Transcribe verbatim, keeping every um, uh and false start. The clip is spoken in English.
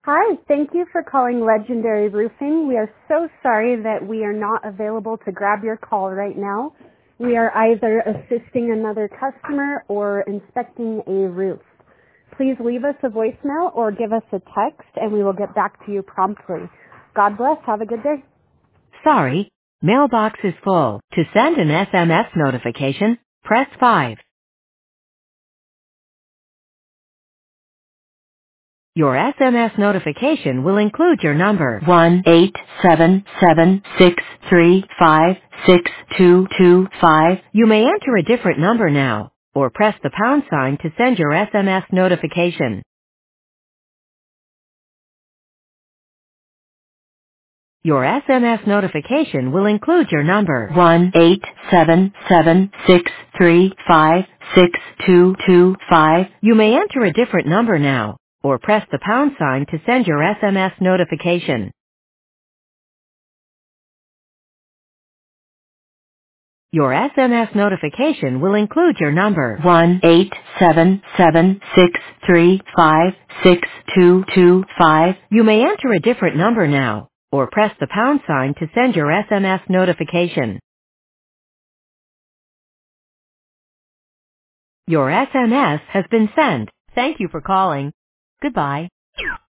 Hi, thank you for calling Legendary Roofing. We are so sorry that we are not available to grab your call right now. We are either assisting another customer or inspecting a roof. Please leave us a voicemail or give us a text and we will get back to you promptly. God bless. Have a good day. Sorry, mailbox is full. To send an S M S notification, press five. Your S M S notification will include your number one eight seven seven six three five six two two five. You may enter a different number now, or press the pound sign to send your S M S notification. Your S M S notification will include your number one eight seven seven six three five six two two five. You may enter a different number now, or press the pound sign to send your S M S notification. Your S M S notification will include your number one eight seven seven six three five six two two five. You may enter a different number now, or press the pound sign to send your S M S notification. Your S M S has been sent. Thank you for calling. Goodbye.